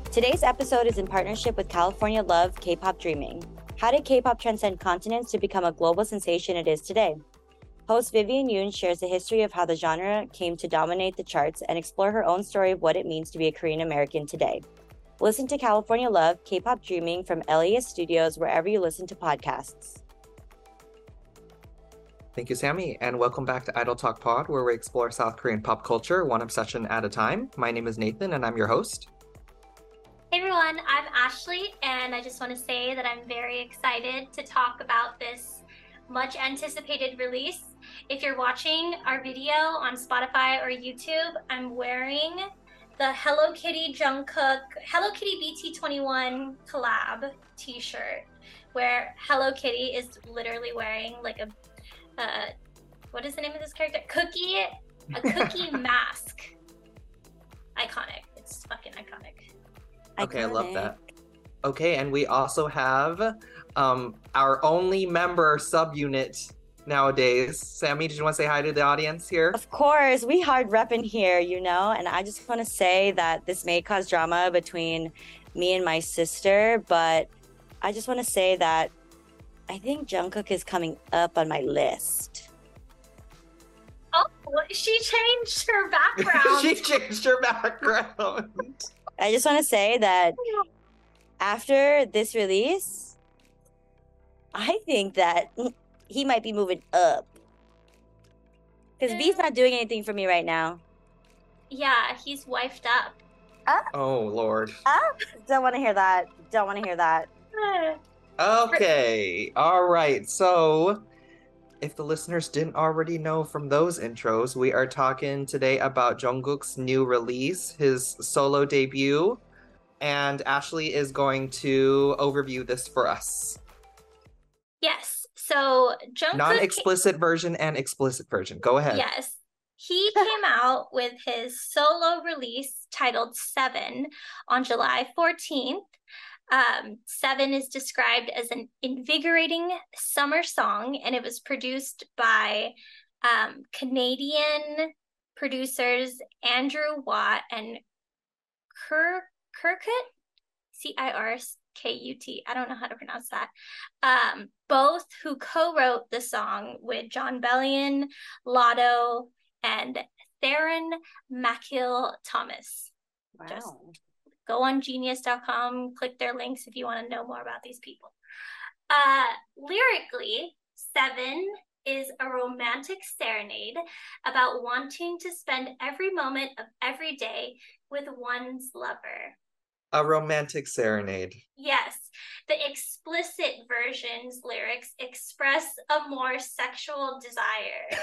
Today's episode is in partnership with California Love K-Pop Dreaming. How did K-pop transcend continents to become a global sensation it is today? Host Vivian Yoon shares the history of how the genre came to dominate the charts and explore her own story of what it means to be a Korean American today. Listen to California Love K-Pop Dreaming from LES Studios wherever you listen to podcasts. Thank you, Sammy, and welcome back to Idol Talk Pod, where we explore South Korean pop culture one obsession at a time. My name is Nathan, and I'm your host. Hey everyone, I'm Ashley, and I just want to say that I'm very excited to talk about this much anticipated release. If you're watching our video on Spotify or YouTube, I'm wearing the Hello Kitty Jungkook, Hello Kitty BT21 collab t-shirt, where Hello Kitty is literally wearing like a what is the name of this character? A cookie mask. Iconic. It's fucking iconic. Okay, I love that. Okay, and we also have our only member subunit nowadays. Sammy, did you want to say hi to the audience here? Of course, we hard repping here, you know, and I just want to say that this may cause drama between me and my sister, but I just want to say that I think Jungkook is coming up on my list. Oh, she changed her background. She changed her background. I just want to say that after this release, I think that he might be moving up. Because V's not doing anything for me right now. Yeah, he's wifed up. Oh, Lord. Don't want to hear that. Don't want to hear that. Okay, all right. So, if the listeners didn't already know from those intros, we are talking today about Jungkook's new release, his solo debut, and Ashley is going to overview this for us. Yes, so Jungkook... Non-explicit version and explicit version. Go ahead. Yes. He came out with his solo release titled Seven on July 14th. Seven is described as an invigorating summer song, and it was produced by Canadian producers Andrew Watt and Kirkut, Cirkut. I don't know how to pronounce that. Both who co-wrote the song with John Bellion, Lotto, and Theron Mackil Thomas. Wow. Just go on genius.com, click their links if you want to know more about these people. Lyrically, Seven is a romantic serenade about wanting to spend every moment of every day with one's lover. A romantic serenade. Yes, the explicit version's lyrics express a more sexual desire.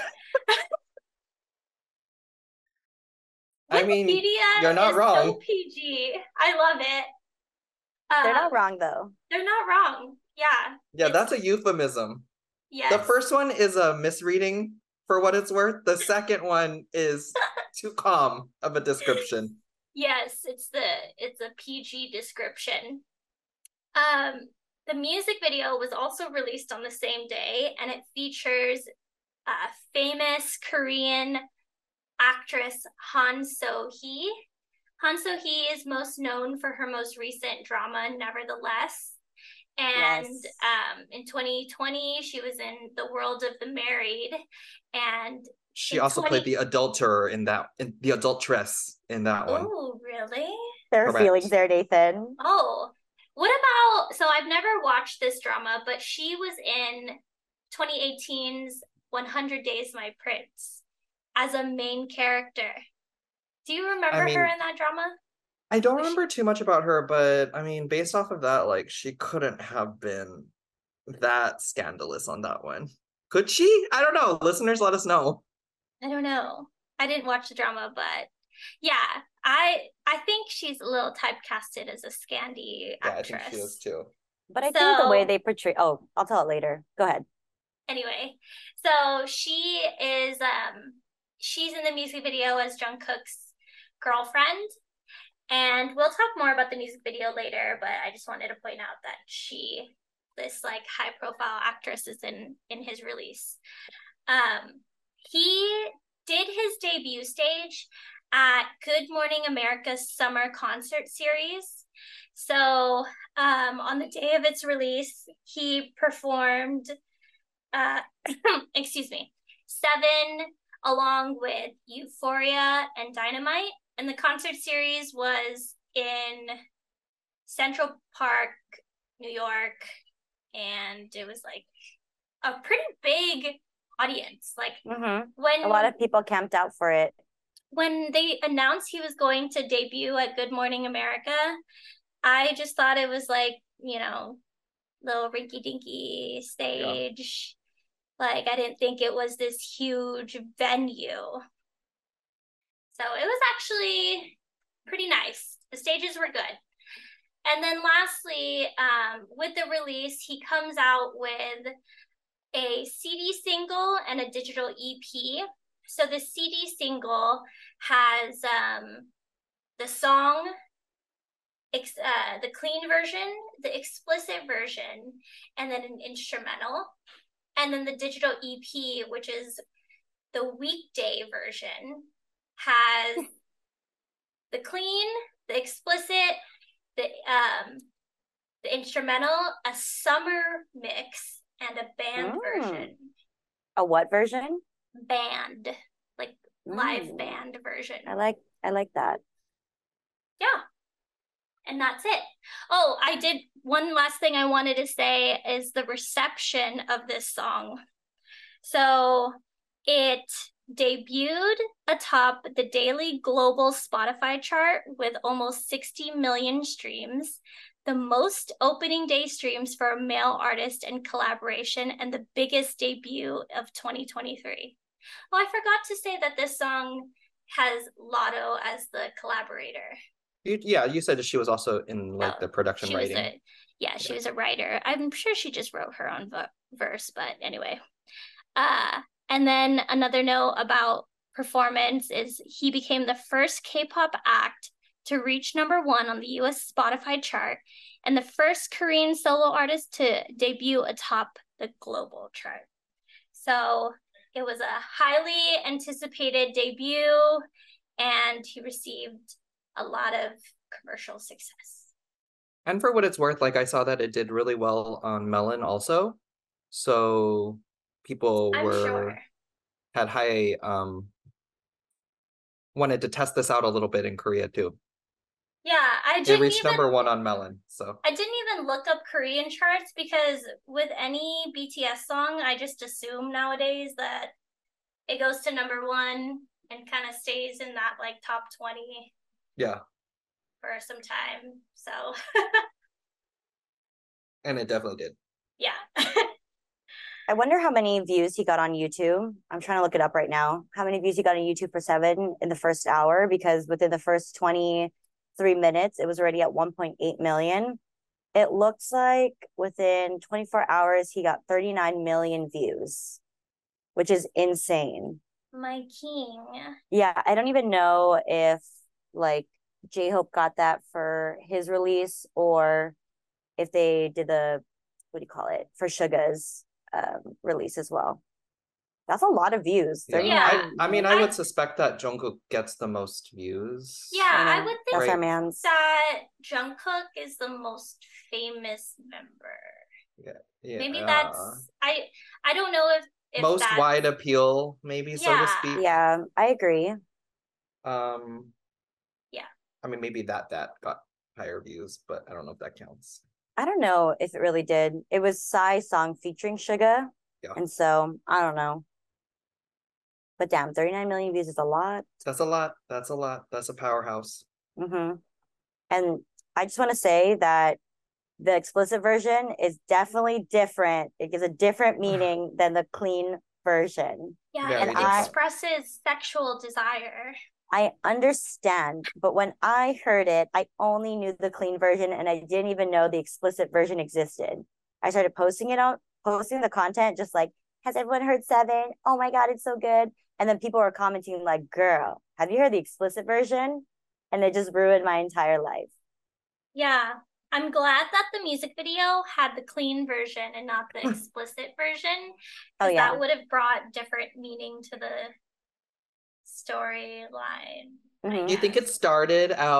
I mean, Wikipedia you're not is wrong. so PG. I love it. They're not wrong, though. They're not wrong. Yeah. Yeah, that's a euphemism. Yes. The first one is a misreading for what it's worth. The second one is too calm of a description. Yes, it's a PG description. The music video was also released on the same day, and it features famous Korean actress Han So-hee. Han So-hee is most known for her most recent drama, Nevertheless. And Yes. In 2020, she was in The World of the Married. And She also played the adulterer the adulteress in that one. Oh, really? There are Correct. feelings there, Nathan. Oh, what about, so I've never watched this drama, but she was in 2018's 100 Days My Prince as a main character. Do you remember her in that drama? I don't remember too much about her, but I mean, based off of that, like, she couldn't have been that scandalous on that one. Could she? I don't know. Listeners, let us know. I don't know. I didn't watch the drama, but yeah, I think she's a little typecasted as a Scandi actress. Yeah, I think she is too. But I think the way they portray... Oh, I'll tell it later. Go ahead. Anyway, so she is... she's in the music video as Jungkook's girlfriend. And we'll talk more about the music video later, but I just wanted to point out that this like high profile actress is in his release. He did his debut stage at Good Morning America's summer concert series. So on the day of its release, he performed, excuse me, Seven along with Euphoria and Dynamite. And the concert series was in Central Park, New York. And it was like a pretty big audience. Like when a lot of people camped out for it. When they announced he was going to debut at Good Morning America, I just thought it was like, you know, little rinky dinky stage. Like I didn't think it was this huge venue. So it was actually pretty nice. The stages were good. And then lastly, with the release, he comes out with a CD single and a digital EP. So the CD single has the song, the clean version, the explicit version, and then an instrumental. And then the digital EP, which is the weekday version, has the clean, the explicit, the instrumental, a summer mix, and a band version. A what version? Band, like live band version. I like that. Yeah. And that's it. Oh, I did one last thing I wanted to say is the reception of this song. So it debuted atop the daily global Spotify chart with almost 60 million streams, the most opening day streams for a male artist and collaboration, and the biggest debut of 2023. Oh, I forgot to say that this song has Lotto as the collaborator. You said that she was also in like the production writing. She was a writer. I'm sure she just wrote her own verse, but anyway. And then another note about performance is he became the first K-pop act to reach #1 on the US Spotify chart and the first Korean solo artist to debut atop the global chart. So it was a highly anticipated debut, and he received a lot of commercial success. And for what it's worth, like I saw that it did really well on Melon also. So people had high wanted to test this out a little bit in Korea too. Yeah, it reached #1 on Melon. So I didn't even look up Korean charts because with any BTS song, I just assume nowadays that it goes to #1 and kind of stays in that like top 20. Yeah. For some time. So and it definitely did. Yeah. I wonder how many views he got on YouTube. I'm trying to look it up right now. How many views he got on YouTube for Seven in the first hour? Because within the first 23 minutes, it was already at 1.8 million. It looks like within 24 hours, he got 39 million views, which is insane. My king. Yeah, I don't even know if like J-Hope got that for his release or if they did the, what do you call it, for Suga's release as well. That's a lot of views. Yeah. I mean, I would suspect that Jungkook gets the most views. Yeah, I would think that's our man's. that Jungkook is the most famous member. Yeah. Maybe that's I don't know if most that's... wide appeal, maybe, so to speak. Yeah, I agree. Yeah. I mean, maybe that got higher views, but I don't know if that counts. I don't know if it really did. It was Psy's song featuring Suga. Yeah. And so, I don't know. But damn, 39 million views is a lot. That's a lot. That's a powerhouse. Mm-hmm. And I just want to say that the explicit version is definitely different. It gives a different meaning than the clean version. Yeah, and it expresses sexual desire. I understand, but when I heard it, I only knew the clean version and I didn't even know the explicit version existed. I started posting the content just like, has everyone heard Seven? Oh my God, it's so good. And then people were commenting like, girl, have you heard the explicit version? And it just ruined my entire life. Yeah, I'm glad that the music video had the clean version and not the explicit version. Because that would have brought different meaning to the storyline. Do you think it started out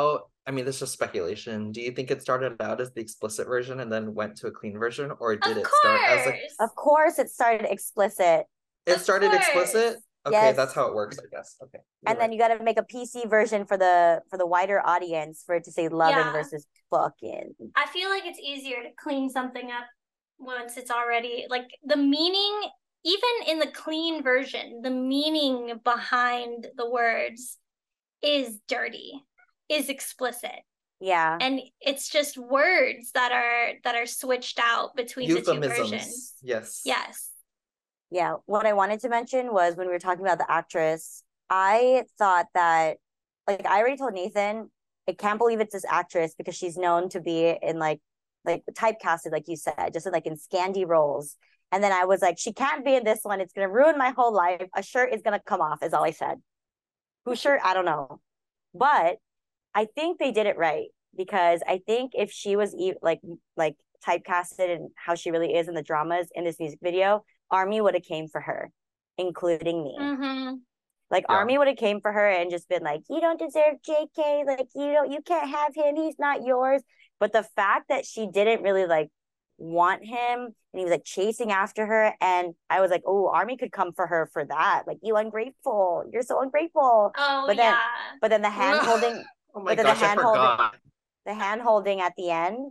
I mean, this is just speculation. Do you think it started out as the explicit version and then went to a clean version, or did Of it start as a? course. Of course, it started explicit. It Of started explicit. course. Okay, that's Yes. how it works, I guess. Okay. You're And then right. you got to make a PC version for the wider audience for it to say loving Yeah. versus fucking. I feel like it's easier to clean something up once it's already like the meaning, even in the clean version, the meaning behind the words is dirty, is explicit. Yeah. And it's just words that are switched out between the two versions. Euphemisms. Yes. Yes. Yeah. What I wanted to mention was when we were talking about the actress, I thought that, like, I already told Nathan, I can't believe it's this actress because she's known to be in like typecasted, like you said, just in, like in Scandi roles. And then I was like, she can't be in this one. It's gonna ruin my whole life. A shirt is gonna come off, is all I said. Whose shirt? I don't know. But I think they did it right because I think if she was like typecasted and how she really is in the dramas in this music video, Army would have came for her, including me. Mm-hmm. Like Yeah. Army would have came for her and just been like, "You don't deserve JK. Like you can't have him. He's not yours." But the fact that she didn't really like want him and he was like chasing after her, and I was like, "Oh, Army could come for her for that. Like you ungrateful. You're so ungrateful." Oh But then, yeah. but then the hand holding, Oh my but then the gosh, I hand holding, forgot. the hand holding at the end,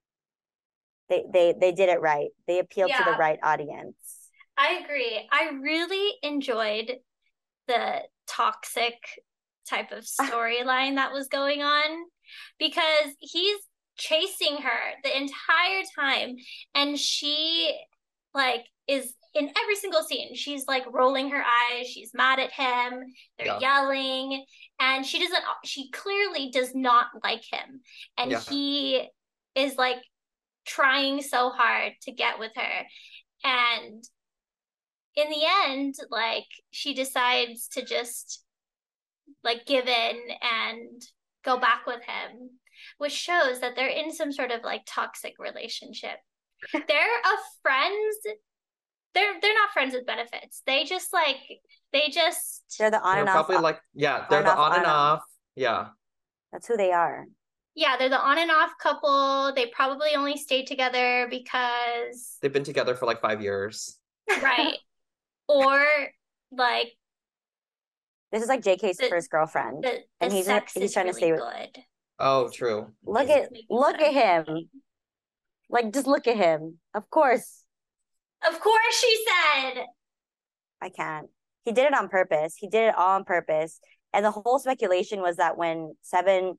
they did it right. They appealed to the Yeah. right audience. I agree. I really enjoyed the toxic type of storyline that was going on because he's chasing her the entire time and she like is in every single scene she's like rolling her eyes, she's mad at him, they're yelling, and she clearly does not like him, and he is like trying so hard to get with her, and in the end, like she decides to just like give in and go back with him, which shows that they're in some sort of like toxic relationship. They're a friends. They're not friends with benefits. They're They're the on They're and off. probably like, they're the on and off. Yeah. That's who they are. Yeah, they're the on and off couple. They probably only stayed together because They've been together for like 5 years. right. Or like This is like JK's first girlfriend, and he's sex he's is trying really to stay with. good. Oh, true. Look at him. Like just look at him. Of course. Of course, she said. I can't. He did it on purpose. He did it all on purpose. And the whole speculation was that when Seven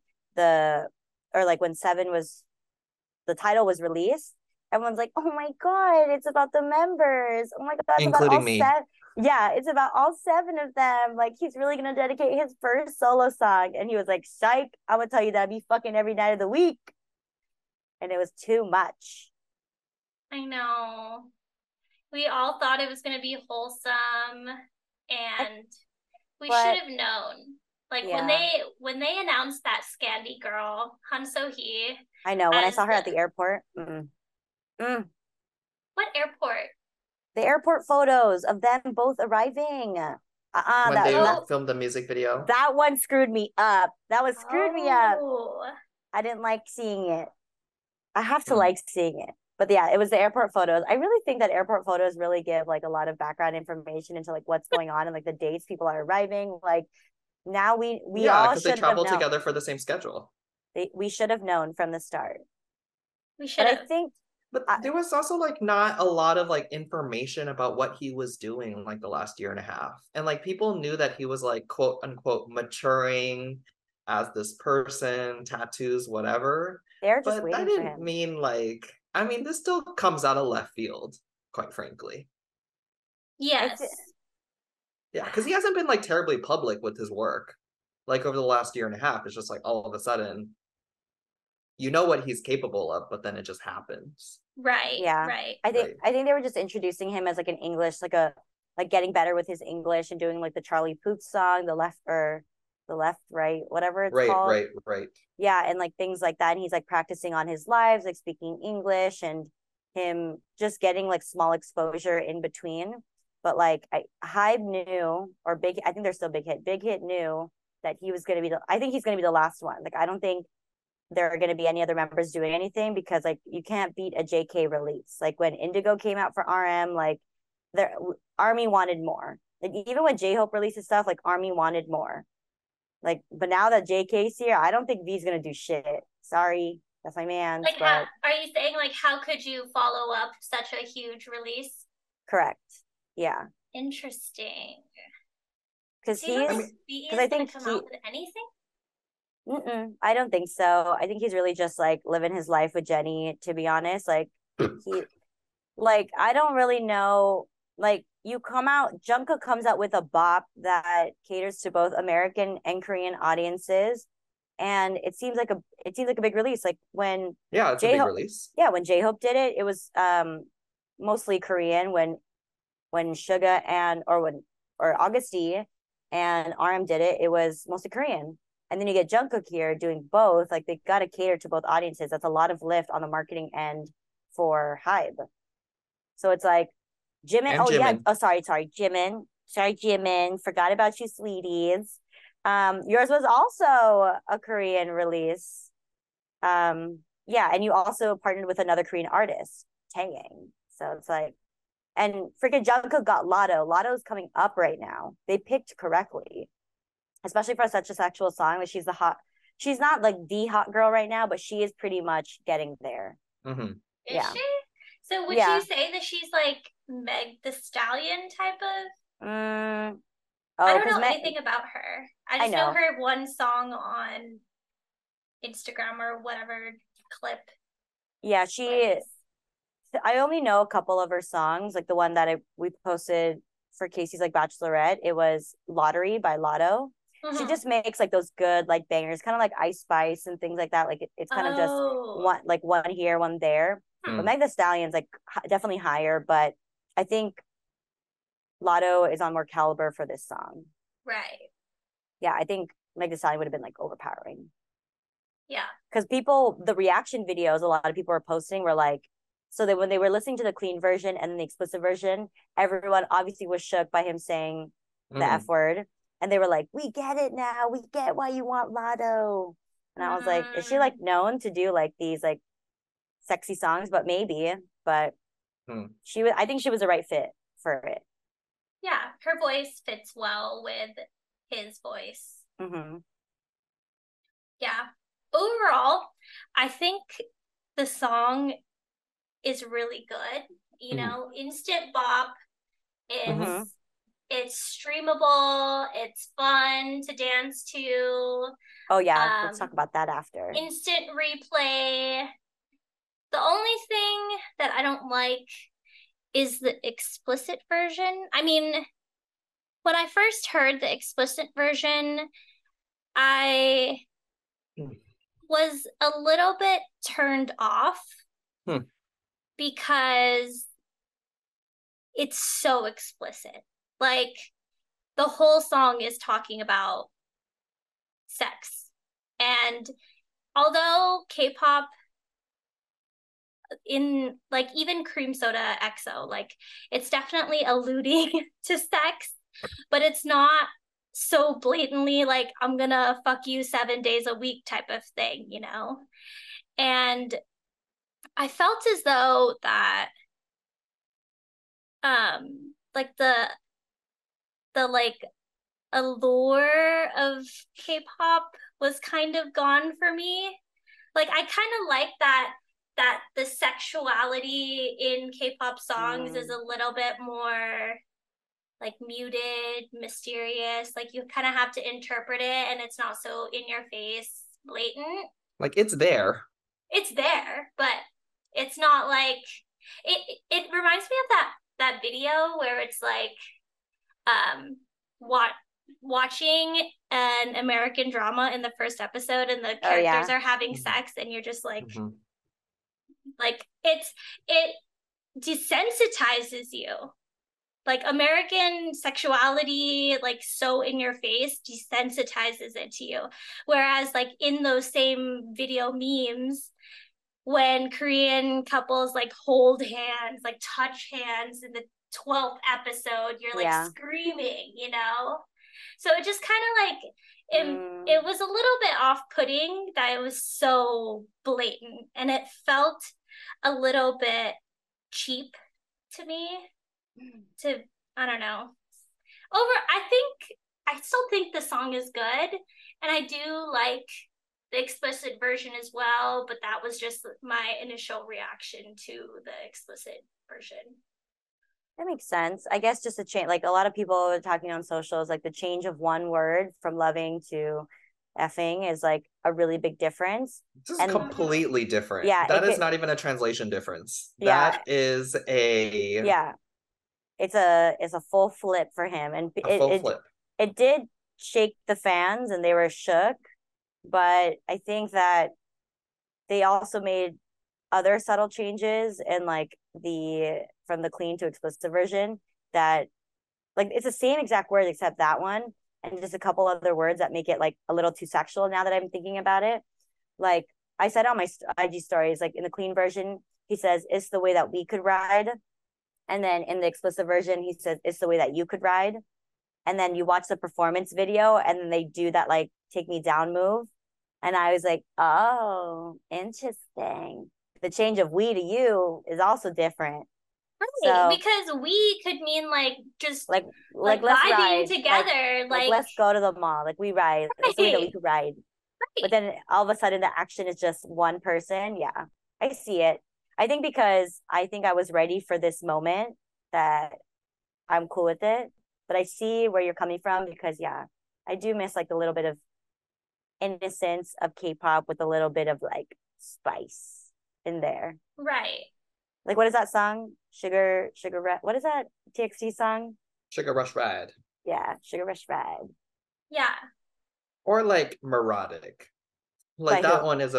was the title was released, everyone's like, "Oh my god, it's about the members. Oh my god, it's Including about all me. Yeah, it's about all 7 of them. Like he's really gonna dedicate his first solo song." And he was like, "Psych, I'm gonna tell you that I'd be fucking every night of the week." And it was too much. I know. We all thought it was going to be wholesome, and we should have known. Like when they announced that Scandi girl, Han So Hee. I know, when I saw her at the airport. What airport? The airport photos of them both arriving. When they filmed the music video. That one screwed me up. That one screwed me up. I didn't like seeing it. I have to like seeing it. But yeah, it was the airport photos. I really think that airport photos really give like a lot of background information into like what's going on and like the dates people are arriving. Like now we all should have known. They traveled together for the same schedule. We should have known from the start. We should have. I think there was also like not a lot of like information about what he was doing like the last year and a half. And like people knew that he was like quote unquote maturing as this person, tattoos, whatever. They're just but waiting that didn't for him. mean like, I mean, this still comes out of left field, quite frankly. Yes. Yeah, because he hasn't been like terribly public with his work. Like over the last year and a half, it's just like all of a sudden, you know what he's capable of, but then it just happens. Right. Yeah. Right. I think they were just introducing him as like an English, like getting better with his English and doing like the Charlie Puth song, the left, right, whatever it's called. Right. Yeah, and like things like that. And he's like practicing on his lives, like speaking English, and him just getting like small exposure in between. But like Hybe knew, or I think they're still Big Hit. Big Hit knew that he was gonna be I think he's gonna be the last one. Like I don't think there are going to be any other members doing anything, because like you can't beat a JK release. Like when Indigo came out for RM, like their Army wanted more. Like even when J-Hope releases stuff, like Army wanted more. Like, but now that JK's here, I don't think V's gonna do shit. Sorry, that's my man. Like, but are you saying like how could you follow up such a huge release? correct. Yeah, Interesting. because Do you know he's if BE because is I gonna think come he. out with anything? I don't think so. I think he's really just like living his life with Jennie. To be honest, like he, like I don't really know. Like you come out, Jungkook comes out with a bop that caters to both American and Korean audiences, and it seems like a big release. Like when Yeah, it's a big release. yeah, when J-Hope did it, it was mostly Korean. When Suga or Augusty and RM did it, it was mostly Korean. And then you get Jungkook here doing both. Like they got to cater to both audiences. That's a lot of lift on the marketing end for HYBE. So it's like Jimin. And Oh yeah. Jimin. Oh sorry, Jimin. Sorry, Jimin. Forgot about you, sweeties. Yours was also a Korean release. Yeah, and you also partnered with another Korean artist, Taeyang. So it's like, and freaking Jungkook got Lotto. Lotto's coming up right now. They picked correctly, especially for such a sexual song. Like she's not like the hot girl right now, but she is pretty much getting there. Mm-hmm. Is she? So would you say that she's like Meg the Stallion type of? I don't know anything about her. I just know her one song on Instagram or whatever clip. Yeah, I only know a couple of her songs. Like the one that we posted for Casey's like Bachelorette, it was Lottery by Lotto. Mm-hmm. She just makes like those good like bangers, kind of like Ice Spice and things like that. Like it's kind of just one here, one there. But Meg the Stallion's like definitely higher, but I think Lotto is on more caliber for this song. Right. Yeah, I think Meg the Stallion would have been like overpowering. Yeah. Because the reaction videos a lot of people were posting were like, so that when they were listening to the clean version and then the explicit version, everyone obviously was shook by him saying the F word. And they were like, we get it now. We get why you want Lotto. And I was like, is she like known to do like these like sexy songs? But maybe. But I think she was the right fit for it. Yeah, her voice fits well with his voice. Mm-hmm. Yeah. Overall, I think the song is really good. You know, instant bop. It's streamable. It's fun to dance to. Oh yeah, let's talk about that after. Instant replay. The only thing that I don't like is the explicit version. I mean, when I first heard the explicit version, I was a little bit turned off because it's so explicit. Like the whole song is talking about sex. And although K-pop in like even Cream Soda EXO, like it's definitely alluding to sex, but it's not so blatantly like I'm gonna fuck you 7 days a week type of thing, you know? And I felt as though that like the like allure of K-pop was kind of gone for me. Like I kind of like that the sexuality in K-pop songs is a little bit more like muted, mysterious. Like you kind of have to interpret it and it's not so in your face, blatant. Like it's there. It's there, but it's not like it reminds me of that video where it's like watching an American drama in the first episode and the characters are having sex and you're just like like it desensitizes you. Like American sexuality, like so in your face, desensitizes it to you. Whereas like in those same video memes, when Korean couples like hold hands, like touch hands in the 12th episode, you're like screaming, you know? So it just kind of like, It was a little bit off-putting that it was so blatant, and it felt a little bit cheap to me. I don't know. I still think the song is good, and I do like the explicit version as well, but that was just my initial reaction to the explicit version. That makes sense. I guess just a change, like a lot of people are talking on socials, like the change of one word from loving to effing is like a really big difference. This is completely different. Yeah, that is not even a translation difference. That is it's a full flip for him, and it did shake the fans, and they were shook. But I think that they also made other subtle changes, and like from the clean to explicit version, that like it's the same exact word except that one, and just a couple other words that make it like a little too sexual now that I'm thinking about it. Like I said on my IG stories, like in the clean version, he says, "It's the way that we could ride." And then in the explicit version, he says, "It's the way that you could ride." And then you watch the performance video, and then they do that like take me down move. And I was like, oh, interesting. The change of we to you is also different. Right, so, because we could mean like just like let's vibing ride together. Like let's go to the mall. Like we ride. Right. It's the way that we could ride. Right. But then all of a sudden the action is just one person. Yeah, I see it. I think because I think I was ready for this moment that I'm cool with it. But I see where you're coming from, because I do miss like a little bit of innocence of K-pop with a little bit of like spice in there. Right. Like what is that song? Sugar what is that TXT song? Sugar Rush Ride. Yeah, Sugar Rush Ride. Yeah. Or like Melodic. Like that one is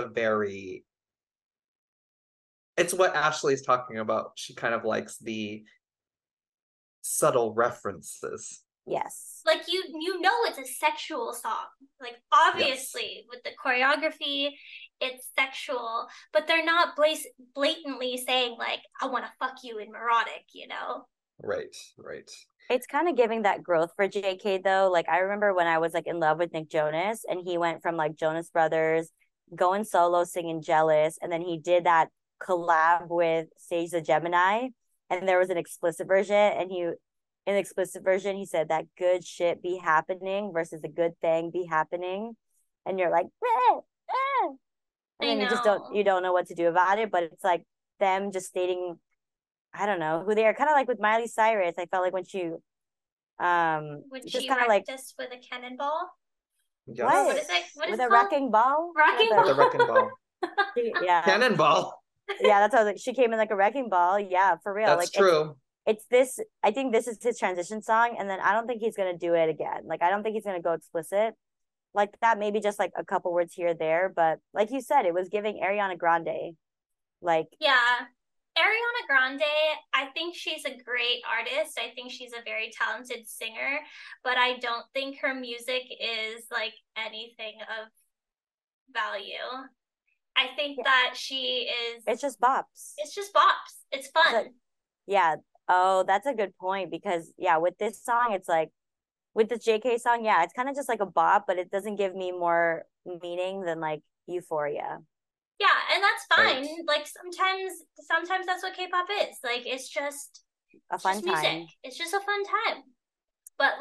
it's what Ashley's talking about. She kind of likes the subtle references. Yes. Like you know it's a sexual song. Like obviously with the choreography, it's sexual, but they're not blatantly saying like, I want to fuck you in Melodic, you know? Right. It's kind of giving that growth for JK though. Like I remember when I was like in love with Nick Jonas, and he went from like Jonas Brothers, going solo, singing Jealous, and then he did that collab with Sage the Gemini, and there was an explicit version, and in the explicit version he said that good shit be happening versus a good thing be happening, and you're like and then you don't know what to do about it. But it's like them just stating, I don't know who they are, kind of like with Miley Cyrus. I felt like when she just kind of like this with a cannonball. Yes. What is it? With a wrecking ball? With a wrecking ball. Cannonball. Yeah, that's how I was like. She came in like a wrecking ball. Yeah, for real. That's like true. It's this. I think this is his transition song, and then I don't think he's gonna do it again. Like I don't think he's gonna go explicit like that. Maybe just like a couple words here or there, but like you said, it was giving Ariana Grande. Like Ariana Grande, I think she's a great artist. I think she's a very talented singer, but I don't think her music is like anything of value. I think that she is... It's just bops. It's fun. Oh, that's a good point, because with this song, it's like, with the JK song, it's kind of just like a bop, but it doesn't give me more meaning than like Euphoria. Yeah, and that's fine. Right. Like sometimes that's what K-pop is. Like it's just a fun music. Time. It's just a fun time. But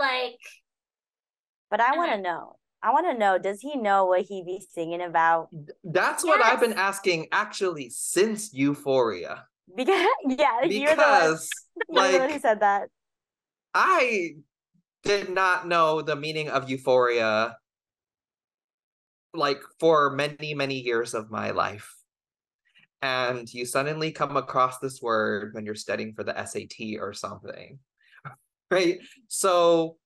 I want to know. I want to know, does he know what he be singing about? That's what I've been asking actually since Euphoria. Because you're the one who said that. I did not know the meaning of Euphoria like for many, many years of my life. And you suddenly come across this word when you're studying for the SAT or something, right? So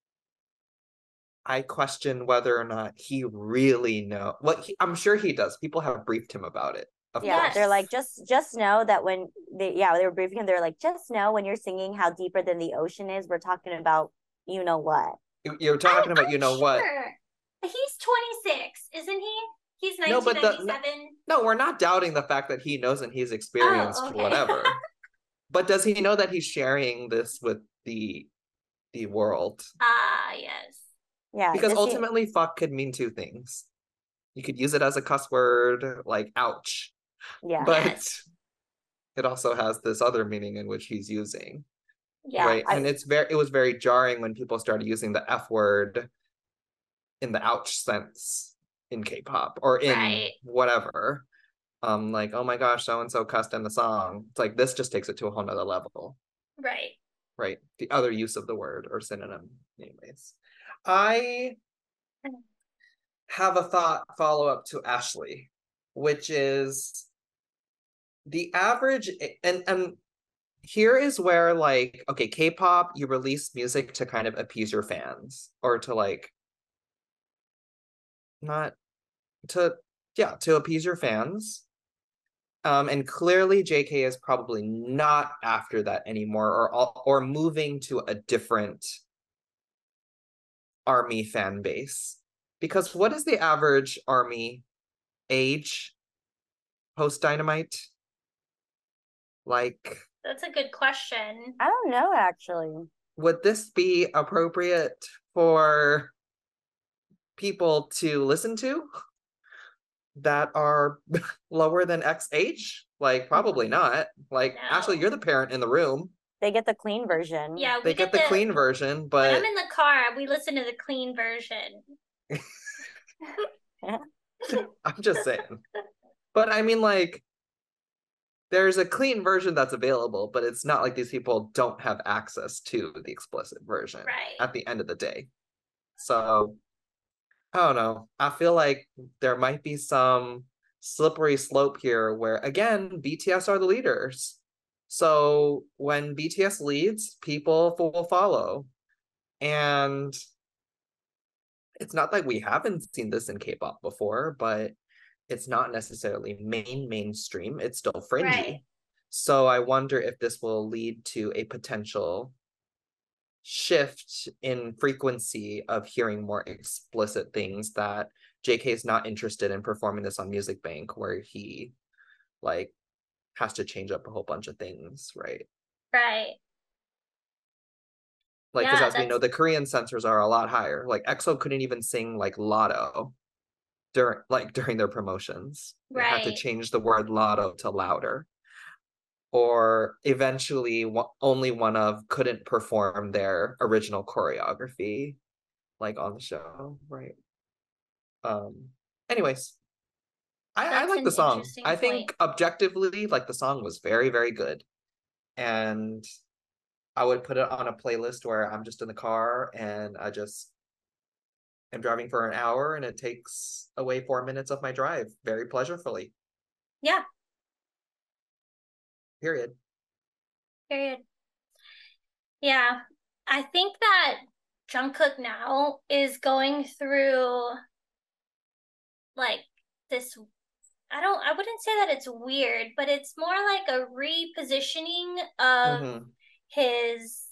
I question whether or not he really knows. I'm sure he does. People have briefed him about it. They're like, just know that when they were briefing him, they're like, just know when you're singing how deeper than the ocean is, we're talking about you know what. You're talking about you know what. He's 26, isn't he? He's 1997. No, we're not doubting the fact that he knows and he's experienced whatever. But does he know that he's sharing this with the world? Yes. Yeah, Because this ultimately, fuck could mean two things. You could use it as a cuss word, like ouch, yeah, but Yes. it also has this other meaning in which he's using, yeah. right? I And it was very jarring when people started using the F word in the ouch sense in K-pop or in Right. whatever. Like, oh my gosh, so and so cussed in the song. It's like this just takes it to a whole nother level, Right. right? The other use of the word or synonym, anyways. I have a thought follow up to Ashley, which is the average and here is where like okay, K-pop, you release music to kind of appease your fans or to like not to yeah, to appease your fans. And clearly JK is probably not after that anymore or moving to a different army fan base. Because what is the average army age post Dynamite? Like, That's a good question. I don't know actually. would this be appropriate for people to listen to that are lower than X age? Like, probably not. Like, Ashley, No. you're the parent in the room. They get the clean version. Yeah, They we get get the the clean version, when I'm but in the car, we listen to the clean version. I'm just saying. But I mean, like, there's a clean version that's available, but it's not like these people don't have access to the explicit version Right. at the end of the day. So I don't know. I feel like there might be some slippery slope here where, again, BTS are the leaders. So when BTS leads, people will follow. And it's not like we haven't seen this in K-pop before, but it's not necessarily mainstream. It's still Right. fringy. So I wonder if this will lead to a potential shift in frequency of hearing more explicit things that JK is not interested in performing this on Music Bank, where he like has to change up a whole bunch of things, right? Right. Like, because Yeah, as we know, that's the Korean censors are a lot higher. Like EXO couldn't even sing like Lotto during their promotions. They had to right. change the word Lotto to louder. Or eventually, only one of couldn't perform their original choreography, like on the show, right? Um. Anyways, I That's like an the song. interesting I point. think objectively, like the song was very, very good, and I would put it on a playlist where I'm just in the car and I just am driving for an hour, and it takes away 4 minutes of my drive very pleasurefully. Yeah, Period. period. Yeah. I think that Jungkook now is going through like this I wouldn't say that it's weird, but it's more like a repositioning of Mm-hmm. his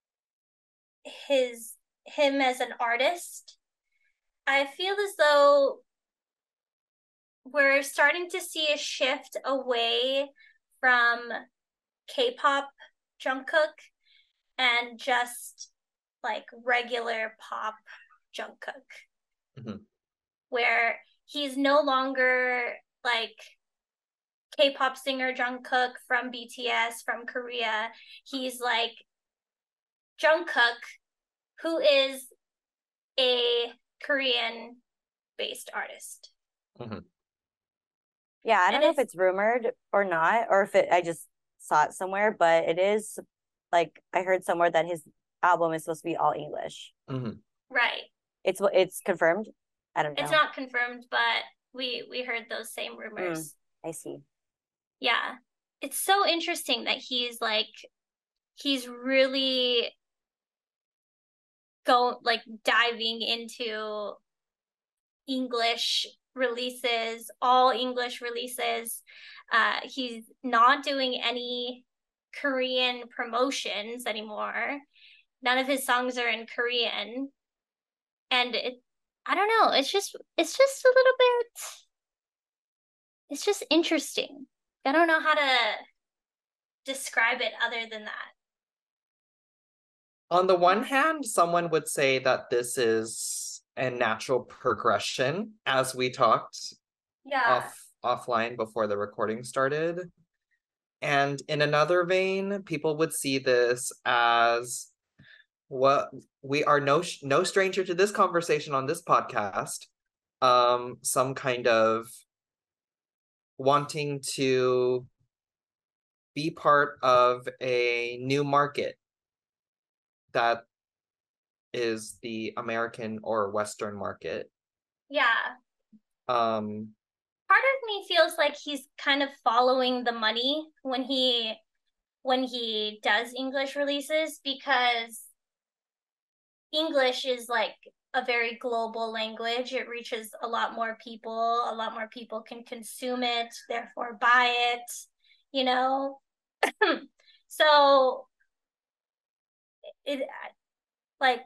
his him as an artist. I feel as though we're starting to see a shift away from K-pop Jungkook and just like regular pop Jungkook, Mm-hmm. where he's no longer like K-pop singer Jungkook from BTS from Korea. He's like Jungkook, who is a Korean based artist. Mm-hmm. Yeah, I don't And know if it's it's rumored or not, or if I just saw it somewhere, but it is like I heard somewhere that his album is supposed to be all English. Mm-hmm. right. It's confirmed. I don't It's know. not confirmed, but we heard those same Mm, rumors. I see. Yeah. It's so interesting that he's really go like diving into English releases, all English releases. He's not doing any Korean promotions anymore. None of his songs are in Korean. And I don't know, it's just a little bit it's just interesting. I don't know how to describe it other than that. On the one hand, someone would say that this is and natural progression, as we talked Yeah. offline before the recording started. And in another vein, people would see this as what we are no stranger to this conversation on this podcast. Some kind of wanting to be part of a new market that is the American or Western market. Yeah. Um, Part of me feels like he's kind of following the money when he does English releases, because English is like a very global language. It reaches a lot more people. A lot more people can consume it, therefore buy it, you know? So it like,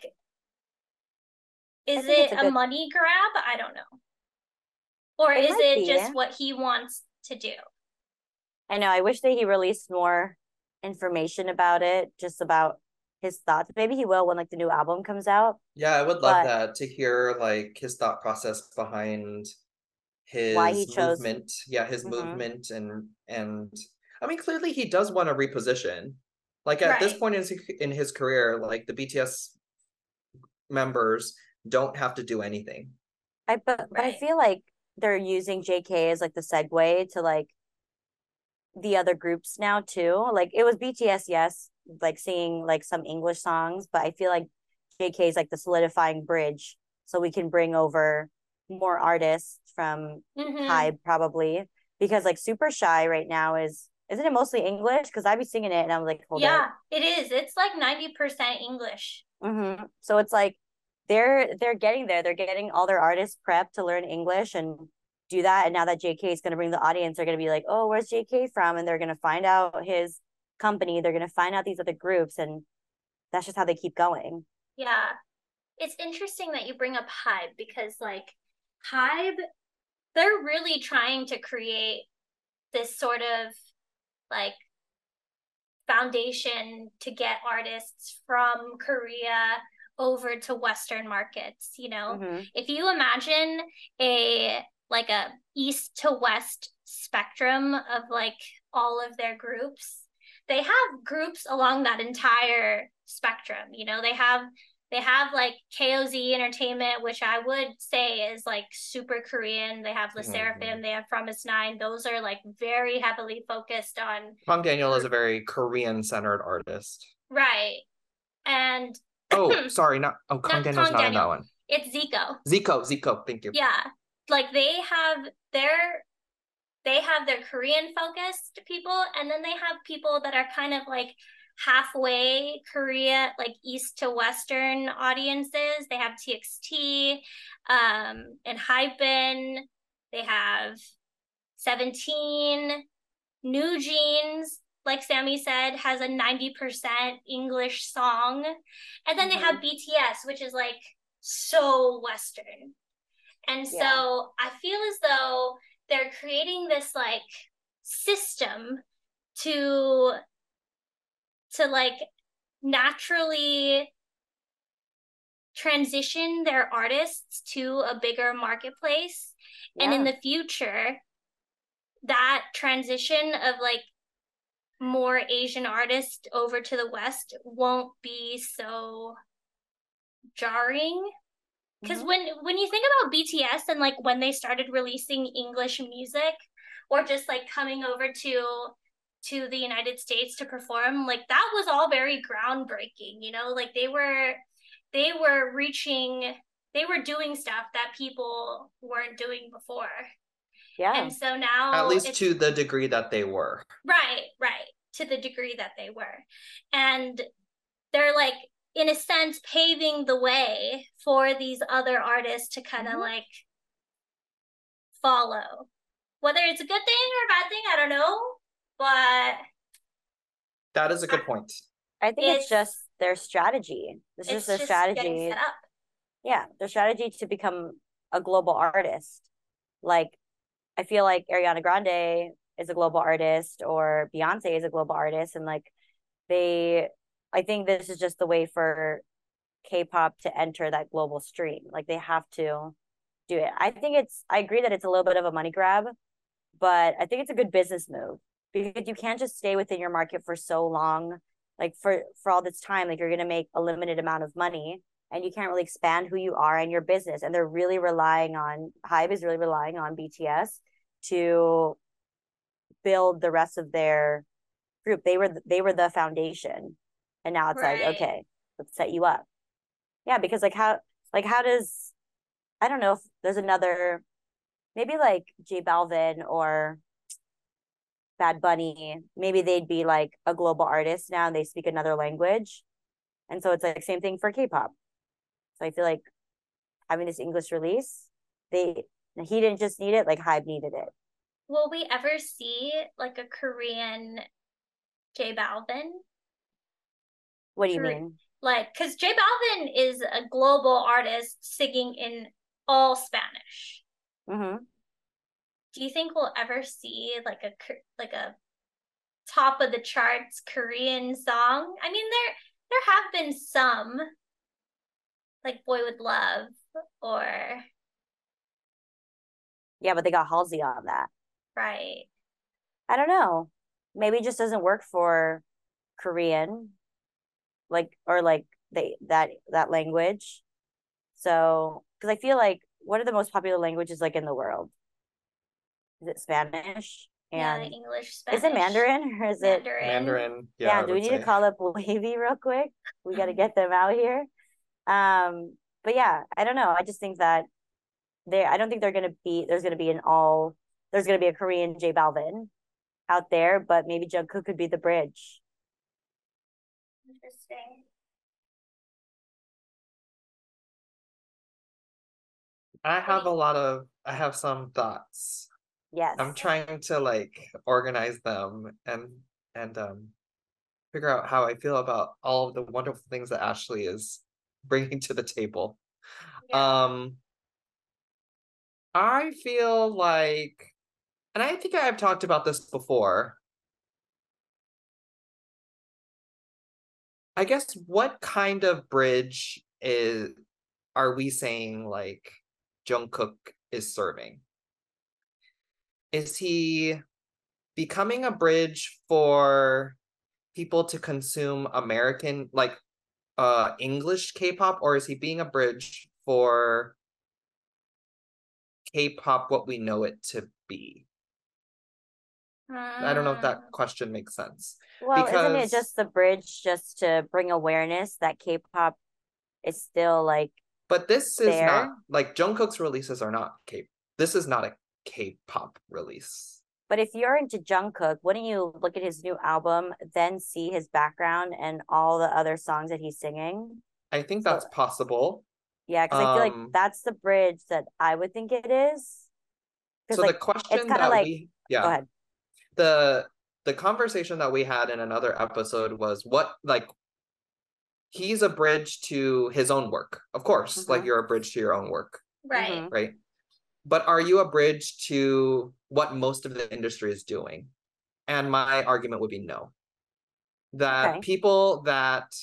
I is think it's it a a good. money grab? I don't know. Or It is might it be. just what he wants to do? I know. I wish that he released more information about it, just about his thoughts. Maybe he will when like the new album comes out. yeah, I would love But that to hear like his thought process behind why he his chose? movement. Yeah, his Mm-hmm. movement and I mean clearly he does want to reposition. Like at this Right. point in his career, like the BTS members don't have to do anything. But I Right. feel like they're using JK as like the segue to like the other groups now too. Like it was BTS, yes, like singing like some English songs, but I feel like JK is like the solidifying bridge so we can bring over more artists from Mm-hmm. Hybe probably, because like Super Shy right now is isn't it mostly English? Because I be singing it and I'm like, hold up. Yeah, it is. It's like 90% English. So it's like they're getting there. They're getting all their artists prepped to learn English and do that. And now that JK is going to bring the audience, they're going to be like, oh, where's JK from? And they're going to find out his company. They're going to find out these other groups, and that's just how they keep going. Yeah. It's interesting that you bring up Hybe, because like Hybe, they're really trying to create this sort of like foundation to get artists from Korea over to Western markets, you know? Mm-hmm. If you imagine a like a east to west spectrum of like all of their groups, they have groups along that entire spectrum, you know? They have like KOZ Entertainment, which I would say is like super Korean. They have Le Mm-hmm. Seraphim, they have Promise Nine. Those are like very heavily focused on. Kang Daniel is a very Korean centered artist. Right. And Oh, sorry, not Kang not Daniel's Kong not in that Daniel. one. It's Zico. Zico, thank you. Yeah. Like they have their Korean focused people, and then they have people that are kind of like halfway Korea, like east to western audiences. They have TXT, and Hypen. They have 17. New Jeans, like Sammy said, has a 90% English song. And then they Mm-hmm. have BTS, which is like so Western. And Yeah. so I feel as though they're creating this like system to like naturally transition their artists to a bigger marketplace. And in Yeah. the future, that transition of like more Asian artists over to the West won't be so jarring. Because Mm-hmm. when you think about BTS and like when they started releasing English music, or just like coming over to the United States to perform, like that was all very groundbreaking, you know? Like they were reaching, they were doing stuff that people weren't doing before. Yeah. And so At now least it's to the degree that they were. right, to the degree that they were. And they're like, in a sense, paving the way for these other artists to kind of Mm-hmm. like follow. Whether it's a good thing or a bad thing, I don't know. But That is a good point. I think it's it's just their strategy. This is it's their just getting strategy. set up. Yeah, their strategy to become a global artist. Like I feel like Ariana Grande is a global artist or Beyonce is a global artist, and like they I think this is just the way for K-pop to enter that global stream. Like they have to do it. I agree that it's a little bit of a money grab, but I think it's a good business move because you can't just stay within your market for so long, like for all this time. Like you're gonna make a limited amount of money and you can't really expand who you are and your business. And they're really relying on Hybe is really relying on BTS to build the rest of their group. They were the foundation, and now it's like, Right. okay, let's set you up. Yeah, because how does, I don't know if there's another, maybe like J Balvin or Bad Bunny, maybe they'd be like a global artist now and they speak another language. And so it's like same thing for K-pop. So I feel like having this English release, they he didn't just need it, like Hybe needed it. Will we ever see like a Korean J Balvin? What do you mean? Like, because J Balvin is a global artist singing in all Spanish. Mm-hmm. Do you think we'll ever see like a top of the charts Korean song? I mean, there have been some, like Boy with Love, or Yeah, but they got Halsey on that. right. I don't know. Maybe it just doesn't work for Korean, like or like that language. So, because I feel like what are the most popular languages like in the world? Is it Spanish? Yeah, And English, is it Spanish, Mandarin or is it? Mandarin. Mandarin, yeah, Yeah, I do we would need to say. call up Wavy real quick? We got to get them out here. But yeah, I don't know. I just think that I don't think there's gonna be a Korean J Balvin out there, but maybe Jungkook could be the bridge. Interesting. I have some thoughts. Yes. I'm trying to like organize them and figure out how I feel about all of the wonderful things that Ashley is bringing to the table. Yeah. I feel like, and I think I've talked about this before. I guess what kind of bridge are we saying like Jungkook is serving? Is he becoming a bridge for people to consume American like English K-pop, or is he being a bridge for K-pop what we know it to be? I don't know if that question makes sense. Well, isn't it just the bridge just to bring awareness that K-pop is still like but this is there? not like Jungkook's releases are not K. This is not a K-pop release. But if you're into Jungkook, wouldn't you look at his new album, then see his background and all the other songs that he's singing? I think that's possible. Yeah, because I feel like that's the bridge that I would think it is. So like, the question it's kind of like, go ahead. The conversation that we had in another episode was what like he's a bridge to his own work. Of course, like you're a bridge to your own work. Right. Right. But are you a bridge to what most of the industry is doing? And my argument would be no. That people that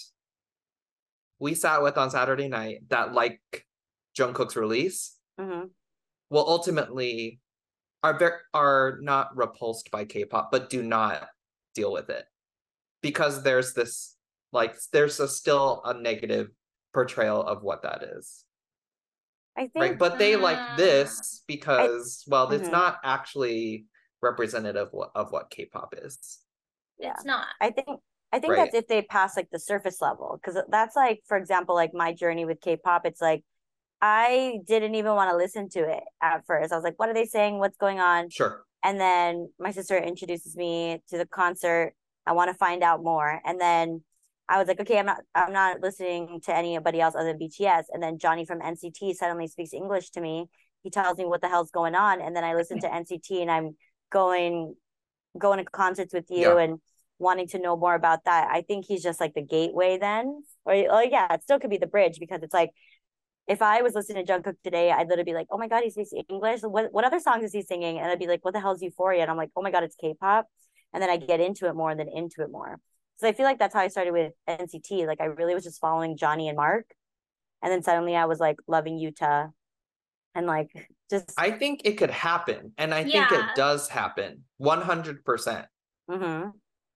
we sat with on Saturday night that like Jungkook's release will ultimately are not repulsed by K-pop, but do not deal with it because there's this like still a negative portrayal of what that is. I think, right, but they like this because it's not actually representative of what K-pop is. Yeah. It's not. I think that's if they pass like the surface level, because that's like, for example, like my journey with K-pop. It's like I didn't even want to listen to it at first. I was like, what are they saying? What's going on? Sure. And then my sister introduces me to the concert. I want to find out more. And then I was like, okay, I'm not listening to anybody else other than BTS. And then Johnny from NCT suddenly speaks English to me. He tells me what the hell's going on. And then I listen to NCT and I'm going to concerts with you and wanting to know more about that. I think he's just like the gateway then. Or yeah, it still could be the bridge, because it's like, if I was listening to Jungkook today, I'd literally be like, oh my God, he speaks English. What other songs is he singing? And I'd be like, what the hell is Euphoria? And I'm like, oh my God, it's K-pop. And then I get into it more. So I feel like that's how I started with NCT. Like I really was just following Johnny and Mark. and then suddenly I was like loving Utah, and like just I think it could happen, and I think it does happen 100%. mm-hmm.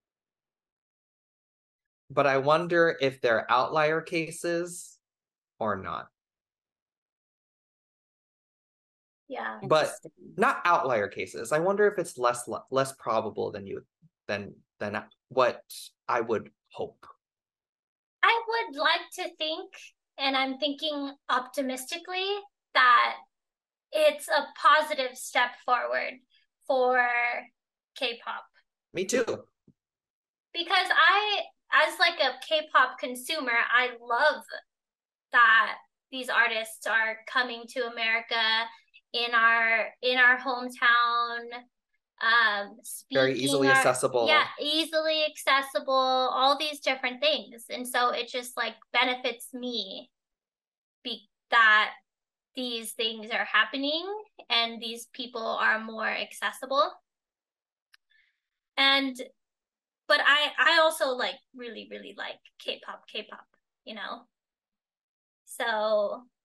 But I wonder if they're outlier cases or not. Yeah. But not outlier cases. I wonder if it's less probable than what I would hope. I would like to think, and I'm thinking optimistically, that it's a positive step forward for K-pop. Me too. Because as like a K-pop consumer, I love that these artists are coming to America in our hometown, very easily accessible. Yeah, easily accessible, all these different things. And so it just like benefits me that these things are happening and these people are more accessible. But I also like really, really like K-pop, you know? So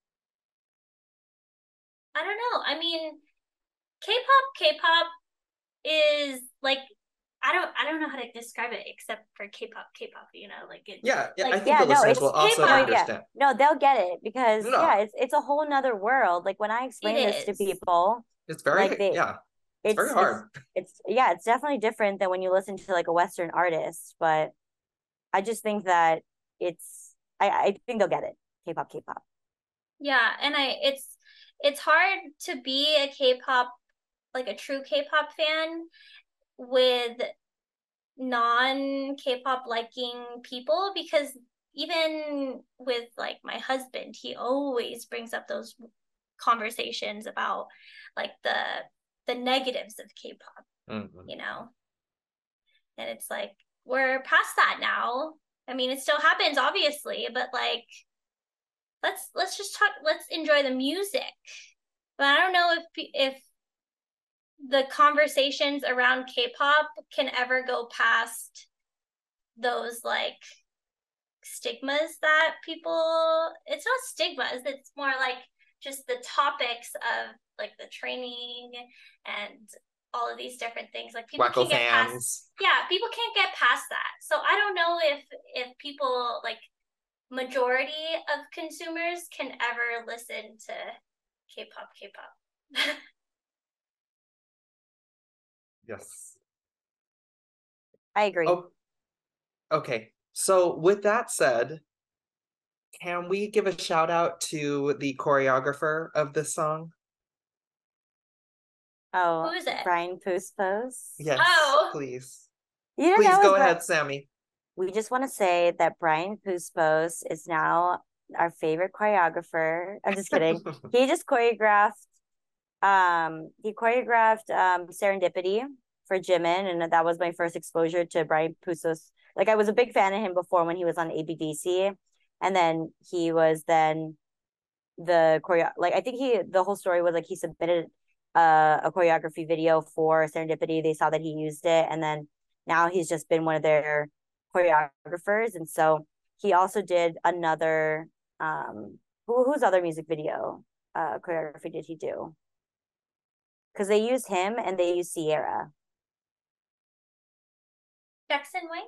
I don't know. I mean, K-pop is like I don't know how to describe it except for K-pop, you know, like it. Yeah, like, I think the listeners will also understand. No, they'll get it because it's a whole nother world. Like when I explain this to people, it's very it's very hard. It's definitely different than when you listen to like a Western artist, but I just think that I think they'll get it. K-pop. Yeah, and it's hard to be a K-pop, like a true K-pop fan with non-K-pop liking people, because even with like my husband, he always brings up those conversations about like the negatives of K-pop, you know? And it's like we're past that now. I mean, it still happens obviously, but like let's just talk, let's enjoy the music. But I don't know if the conversations around K-pop can ever go past those like stigmas that people, it's not stigmas, it's more like just the topics of like the training and all of these different things. Like people can't get past, people can't get past that. So I don't know if people, like majority of consumers, can ever listen to K-pop. Yes. I agree. Oh, okay. So with that said, can we give a shout out to the choreographer of this song? Oh, who is it? Brian Puspos. Yes, please. Please go ahead, Sammy. We just want to say that Brian Puspos is now our favorite choreographer. I'm just kidding. He just choreographed Serendipity for Jimin, and that was my first exposure to Brian Puspos. Like I was a big fan of him before when he was on ABDC, and then he was the choreo. Like I think the whole story was like he submitted a choreography video for Serendipity. They saw that he used it, and then now he's just been one of their choreographers. And so he also did another whose other music video choreography did he do? Because they used him and they used Sierra. Jackson Wang?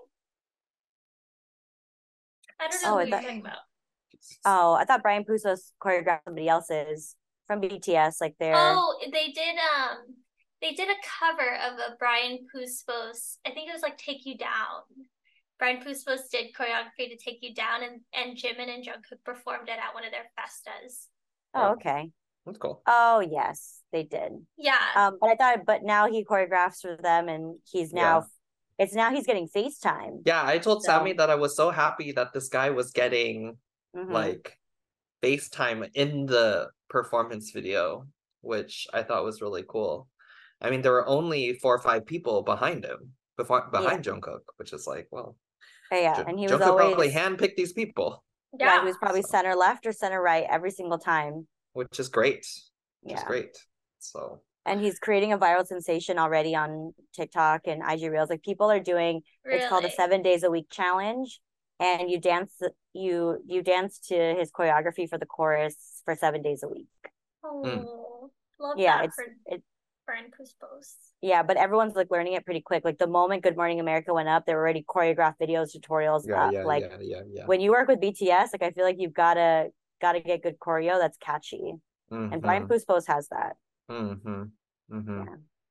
I don't know who you're talking about. Oh, I thought Brian Puspos choreographed somebody else's from BTS, like their. Oh, they did a cover of a Brian Puspos. I think it was like "Take You Down." Brian Puspos did choreography to "Take You Down," and Jimin and Jungkook performed it at one of their festas. Oh, okay. That's cool. Oh yes, they did. Yeah. But now he choreographs for them, and he's now. It's now he's getting FaceTime. Yeah, I told Sammy that I was so happy that this guy was getting like FaceTime in the performance video, which I thought was really cool. I mean, there were only 4 or 5 people behind him, behind Jungkook, which is like, well, and he was Jungkook probably handpicked these people. Yeah, he was probably center left or center right every single time, which is great. Great. So. And he's creating a viral sensation already on TikTok and IG Reels. Like people are doing, it's called a 7 days a week challenge. and you dance to his choreography for the chorus for 7 days a week. Oh, love Yeah, that for Brian Puspos. Yeah, but everyone's like learning it pretty quick. Like the moment Good Morning America went up, there were already choreographed videos, tutorials up. When you work with BTS, like I feel like you've gotta get good choreo that's catchy. And Brian Puspos has that. Yeah.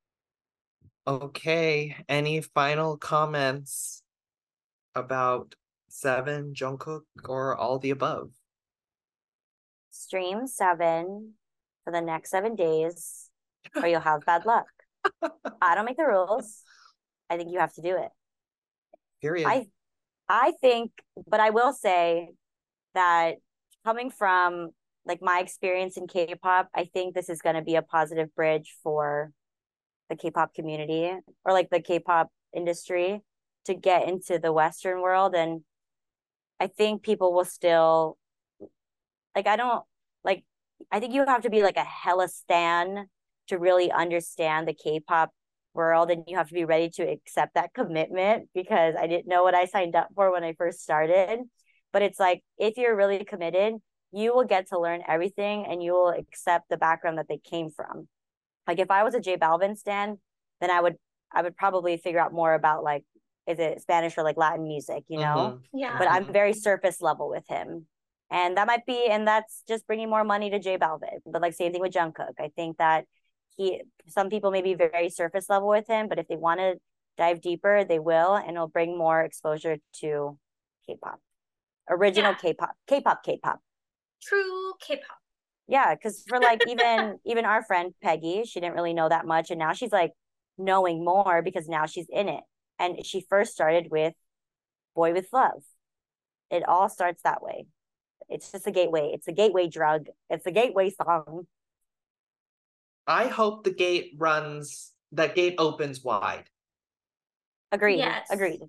Okay. Any final comments about Seven, Jungkook, or all the above? Stream 7 for the next 7 days, or you'll have bad luck. I don't make the rules. I think you have to do it. Period. I think, but I will say that coming from like my experience in K-pop, I think this is going to be a positive bridge for the K-pop community or like the K-pop industry to get into the Western world. And I think people will still like, I think you have to be like a hella stan to really understand the K-pop world, and you have to be ready to accept that commitment, because I didn't know what I signed up for when I first started. But it's like, if you're really committed, you will get to learn everything and you will accept the background that they came from. Like if I was a J Balvin stan, then I would probably figure out more about like, is it Spanish or like Latin music, you know? Yeah. But I'm very surface level with him. And that's just bringing more money to J Balvin. But like same thing with Jungkook. I think that some people may be very surface level with him, but if they want to dive deeper, they will, and it'll bring more exposure to K-pop, original K-pop. True K-pop. Yeah, because for like even our friend Peggy, she didn't really know that much, and now she's like knowing more because now she's in it. And she first started with Boy With Love. It all starts that way. It's just a gateway. It's a gateway drug. It's a gateway song. I hope that gate opens wide. Agreed. Yes. Agreed.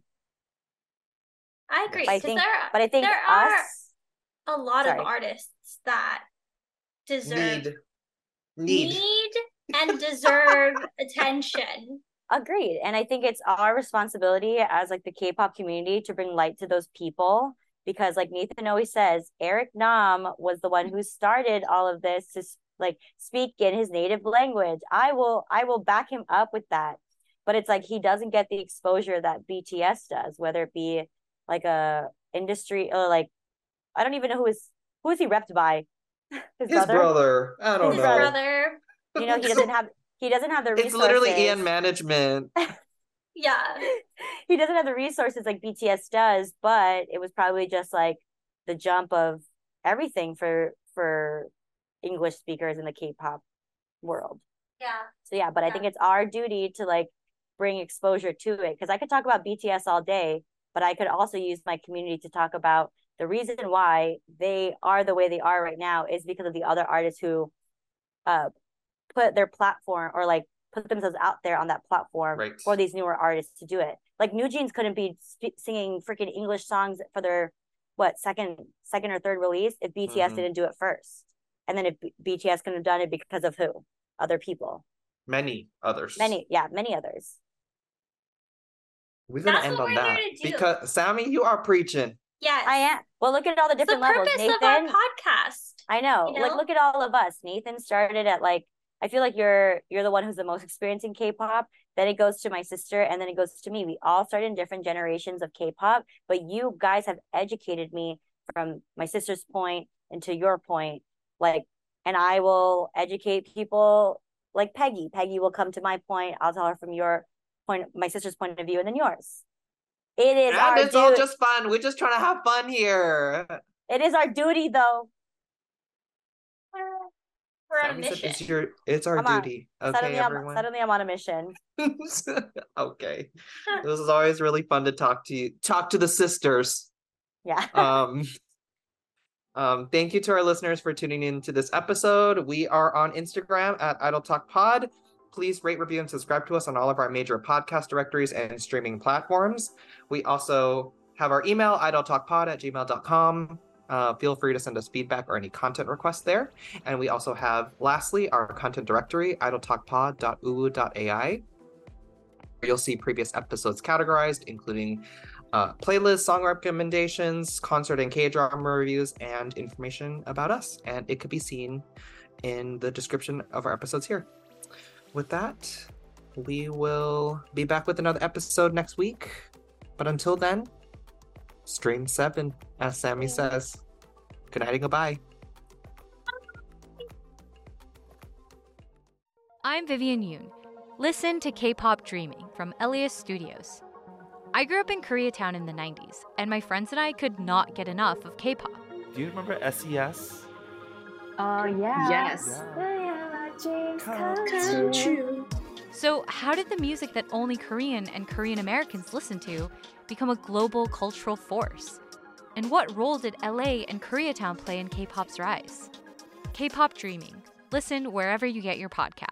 I agree. But I think there are a lot of artists that deserve need and deserve attention. Agreed. And I think it's our responsibility as like the K-pop community to bring light to those people, because like Nathan always says, Eric Nam was the one who started all of this to like speak in his native language. I will back him up with that. But it's like he doesn't get the exposure that BTS does, whether it be like a industry or like, I don't even know who is he repped by. His brother. I don't know. Brother. You know, he doesn't have the resources. It's literally Ian management. Yeah. He doesn't have the resources like BTS does, but it was probably just like the jump of everything for English speakers in the K-pop world. Yeah. So yeah, but I think it's our duty to like bring exposure to it, because I could talk about BTS all day, but I could also use my community to talk about the reason why they are the way they are right now is because of the other artists who put their platform or like put themselves out there on that platform for these newer artists to do it. Like New Jeans couldn't be singing freaking English songs for their second or third release if BTS didn't do it first. And then if BTS couldn't have done it because of who? Other people. Many others. Many others. We're gonna end on that because Sammy, you are preaching. Yes, I am. Well, look at all the different levels. Nathan, of our podcast. I know. Like, look at all of us. Nathan started at like, I feel like you're the one who's the most experienced in K-pop. Then it goes to my sister, and then it goes to me. We all started in different generations of K-pop, but you guys have educated me from my sister's point into your point. Like, and I will educate people like Peggy. Peggy will come to my point. I'll tell her from your point, my sister's point of view, and then yours. It is and it's all just fun. We're just trying to have fun here. It is our duty, though. We're on a mission. It's our duty. Okay, everyone. Suddenly I'm on a mission. Okay. This is always really fun to talk to you. Talk to the sisters. Yeah. Thank you to our listeners for tuning in to this episode. We are on Instagram at Idol Talk Pod. Please rate, review, and subscribe to us on all of our major podcast directories and streaming platforms. We also have our email, idoltalkpod@gmail.com. Feel free to send us feedback or any content requests there. And we also have, lastly, our content directory, idoltalkpod.uwu.ai. You'll see previous episodes categorized, including playlists, song recommendations, concert and K-drama reviews, and information about us. And it could be seen in the description of our episodes here. With that, we will be back with another episode next week. But until then, stream 7, as Sammy says. Good night and goodbye. I'm Vivian Yoon. Listen to K-Pop Dreaming from Elias Studios. I grew up in Koreatown in the 90s, and my friends and I could not get enough of K-pop. Do you remember SES? Yeah. Yes. So true. So how did the music that only Korean and Korean Americans listen to become a global cultural force? And what role did LA and Koreatown play in K-pop's rise? K-Pop Dreaming. Listen wherever you get your podcasts.